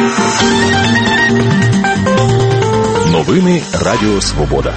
Новини Радіо Свобода.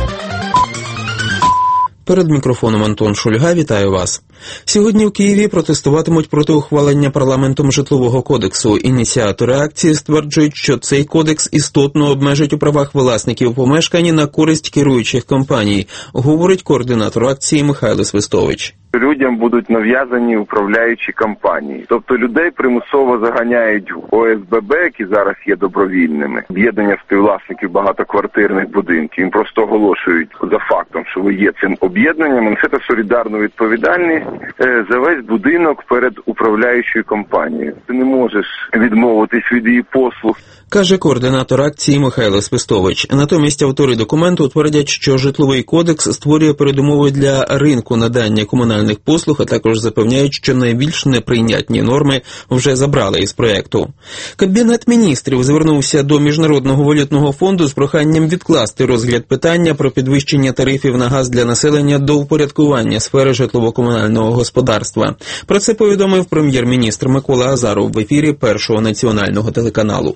Перед мікрофоном Антон Шульга, вітаю вас. Сьогодні в Києві протестуватимуть проти ухвалення парламентом житлового кодексу. Ініціатори акції стверджують, що цей кодекс істотно обмежить у правах власників помешкань на користь керуючих компаній, говорить координатор акції Михайло Свистович. Людям будуть нав'язані управляючі компанії. Тобто людей примусово заганяють в ОСББ, які зараз є добровільними. Об'єднання співвласників багатоквартирних будинків. Їм просто оголошують за фактом, що ви є цим об'єднанням, несете солідарну відповідальність за весь будинок перед управляючою компанією. Ти не можеш відмовитись від її послуг. Каже координатор акції Михайло Свистович. Натомість автори документу твердять, що житловий кодекс створює передумови для ринку надання комунальних послуг, а також запевняють, що найбільш неприйнятні норми вже забрали із проєкту. Кабінет міністрів звернувся до Міжнародного валютного фонду з проханням відкласти розгляд питання про підвищення тарифів на газ для населення до впорядкування сфери житлово-комунального господарства. Про це повідомив прем'єр-міністр Микола Азаров в ефірі Першого національного телеканалу.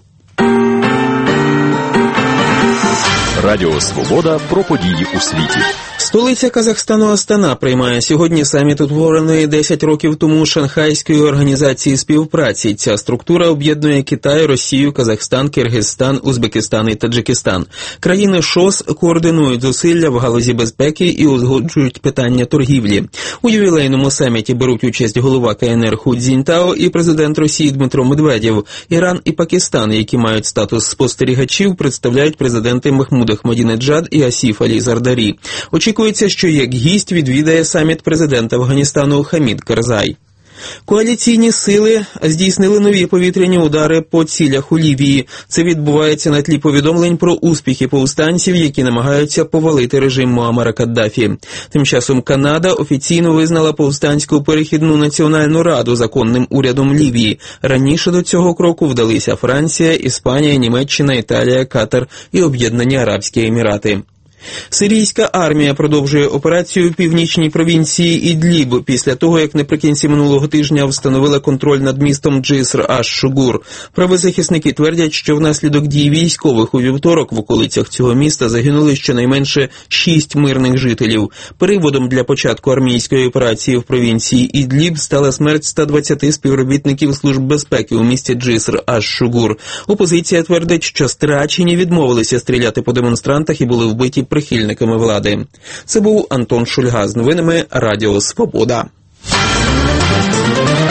Радіо Свобода про події у світі. Столиця Казахстану Астана приймає сьогодні саміт утвореної 10 років тому Шанхайської організації співпраці. Ця структура об'єднує Китай, Росію, Казахстан, Киргизстан, Узбекистан і Таджикистан. Країни ШОС координують зусилля в галузі безпеки і узгоджують питання торгівлі. У ювілейному саміті беруть участь голова КНР Ху Цзіньтао і президент Росії Дмитро Медведєв. Іран і Пакистан, які мають статус спостерігачів, представляють президенти Махмуд Ахмадінеджад і Асіф Алі Зардарі. Очікується, що як гість відвідає саміт президента Афганістану Хамід Карзай. Коаліційні сили здійснили нові повітряні удари по цілях у Лівії. Це відбувається на тлі повідомлень про успіхи повстанців, які намагаються повалити режим Муаммара Каддафі. Тим часом Канада офіційно визнала повстанську перехідну національну раду законним урядом Лівії. Раніше до цього кроку вдалися Франція, Іспанія, Німеччина, Італія, Катар і Об'єднані Арабські Емірати. Сирійська армія продовжує операцію в північній провінції Ідліб після того, як наприкінці минулого тижня встановила контроль над містом Джиср аш-Шугур. Правозахисники твердять, що внаслідок дій військових у вівторок в околицях цього міста загинули щонайменше 6 мирних жителів. Приводом для початку армійської операції в провінції Ідліб стала смерть 120 співробітників служб безпеки у місті Джиср аш-Шугур. Опозиція твердить, що страчені відмовилися стріляти по демонстрантах і були вбиті прихильниками влади. Це був Антон Шульга з новинами Радіо Свобода.